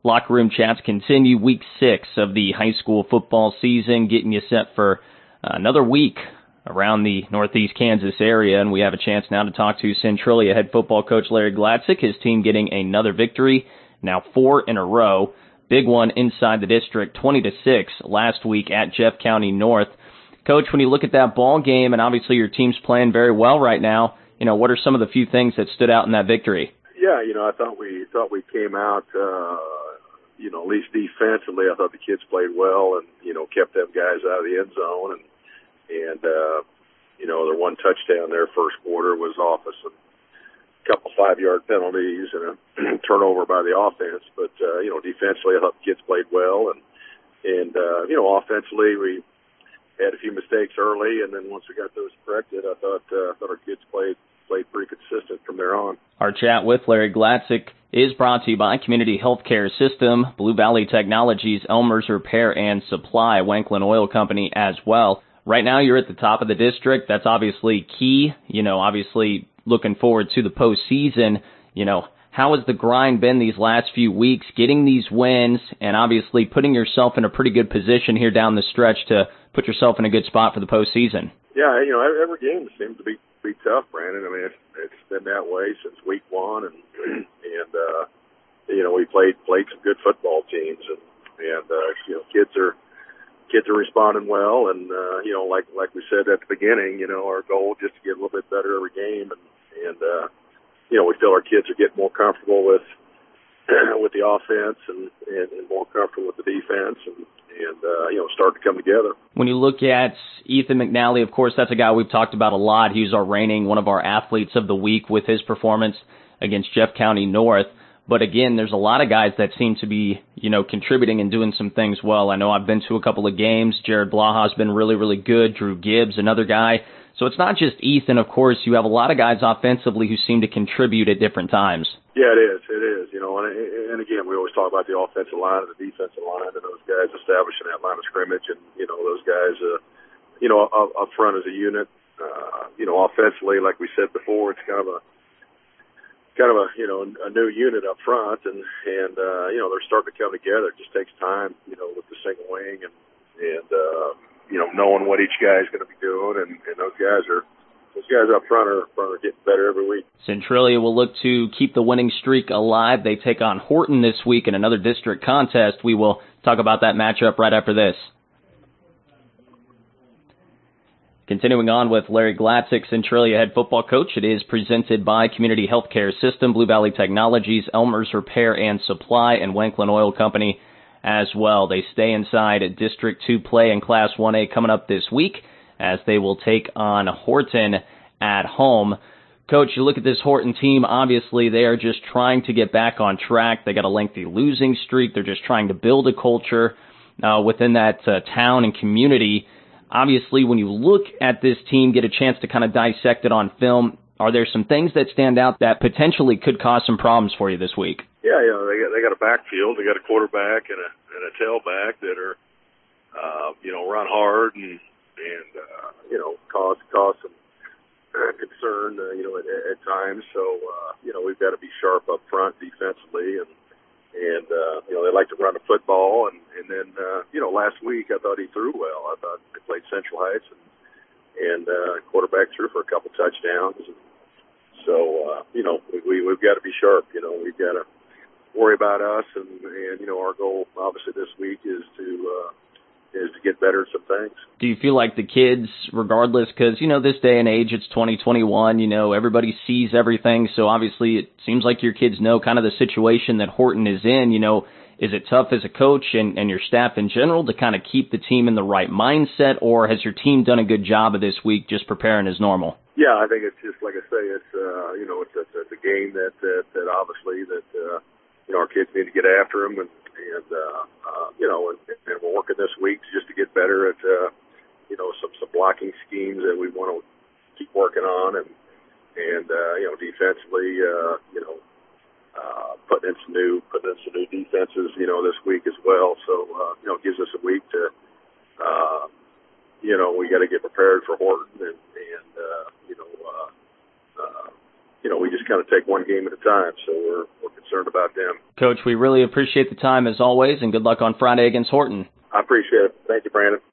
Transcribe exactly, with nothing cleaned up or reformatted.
Locker Room Chats continue. Week six of the high school football season, getting you set for another week around the Northeast Kansas area, and we have a chance now to talk to Centralia head football coach Larry Gladsick, his team getting another victory, now four in a row. Big one inside the district, twenty to six last week at Jeff County North. Coach, when you look at that ball game, and obviously your team's playing very well right now, you know, what are some of the few things that stood out in that victory? Yeah, you know, I thought we thought we came out, uh, you know, at least defensively. I thought the kids played well and, you know, kept them guys out of the end zone. And, and uh, you know, their one touchdown there first quarter was off us. A couple five-yard penalties and a turnover by the offense. But, uh, you know, defensively, I thought the kids played well. And, and uh, you know, offensively, we had a few mistakes early. And then once we got those corrected, I thought, uh, I thought our kids played played pretty consistent from there on. Our chat with Larry Gladsick is brought to you by Community Healthcare System, Blue Valley Technologies, Elmer's Repair and Supply, Wanklin Oil Company as well. Right now you're at the top of the district. That's obviously key. You know, obviously looking forward to the postseason. You know, how has the grind been these last few weeks, getting these wins and obviously putting yourself in a pretty good position here down the stretch to put yourself in a good spot for the postseason? Yeah, you know, every game seems to be be tough, Brandon. I mean, it's, it's been that way since week one, and and uh, you know, we played played some good football teams, and and uh, you know, kids are kids are responding well, and uh, you know, like like we said at the beginning, you know, our goal just to get a little bit better every game, and and uh, you know, we feel our kids are getting more comfortable with with the offense and, and and more comfortable with the defense, and. and, uh, you know, start to come together. When you look at Ethan McNally, of course, that's a guy we've talked about a lot. He was our reigning one of our athletes of the week with his performance against Jeff County North. But again, there's a lot of guys that seem to be, you know, contributing and doing some things well. I know I've been to a couple of games. Jared Blaha's been really, really good. Drew Gibbs, another guy. So it's not just Ethan, of course. You have a lot of guys offensively who seem to contribute at different times. Yeah, it is. It is. You know, and, and again, we always talk about the offensive line and the defensive line and those guys establishing that line of scrimmage, and you know, those guys, uh, you know, up, up front as a unit. Uh, you know, offensively, like we said before, it's kind of a kind of a you know a new unit up front, and and uh, you know, they're starting to come together. It just takes time, you know, with the single wing and and uh, you know, knowing what each guy is going to be doing, and, and those guys are. Those guys up front are, are getting better every week. Centralia will look to keep the winning streak alive. They take on Horton this week in another district contest. We will talk about that matchup right after this. Continuing on with Larry Gladsick, Centralia head football coach. It is presented by Community Healthcare System, Blue Valley Technologies, Elmer's Repair and Supply, and Wanklin Oil Company as well. They stay inside District two play in Class one A coming up this week, as they will take on Horton at home. Coach, you look at this Horton team, obviously they are just trying to get back on track. They got a lengthy losing streak. They're just trying to build a culture uh, within that uh, town and community. Obviously, when you look at this team, get a chance to kind of dissect it on film, are there some things that stand out that potentially could cause some problems for you this week? Yeah, you know, they got, they got a backfield. They got a quarterback and a, and a tailback that are, uh, you know, run hard and and, uh, you know, cause, cause some uh, concern, uh, you know, at, at times. So, uh, you know, we've got to be sharp up front defensively. And, and uh, you know, they like to run the football. And, and then, uh, you know, last week I thought he threw well. I thought they played Central Heights and, and uh, quarterback threw for a couple touchdowns. And so, uh, you know, we, we, we've got to be sharp. You know, we've got to worry about us. And, and, you know, our goal obviously this week is to, uh, is to get better at some things. Do you feel like the kids, regardless, because, you know, this day and age, it's twenty twenty-one, you know, everybody sees everything, so obviously it seems like your kids know kind of the situation that Horton is in, you know, is it tough as a coach and, and your staff in general to kind of keep the team in the right mindset, or has your team done a good job of this week just preparing as normal? Yeah, I think it's just, like I say, it's, uh, you know, it's, it's, it's a game that, that, that obviously that, uh, you know, our kids need to get after them, and, and uh, uh, you know, and, and we're working this week just to get better at, uh, you know, some, some blocking schemes that we want to keep working on, and, and, uh, you know, defensively, uh, you know, uh, putting in some new, putting in some new defenses, you know, this week as well. So, uh, you know, it gives us a week to, uh, you know, we got to get prepared for Horton, and, and, uh, you know, uh, uh, you know, we just kind of take one game at a time. So we're, we're concerned about them. Coach, we really appreciate the time as always, and good luck on Friday against Horton. I appreciate it. Thank you, Brandon.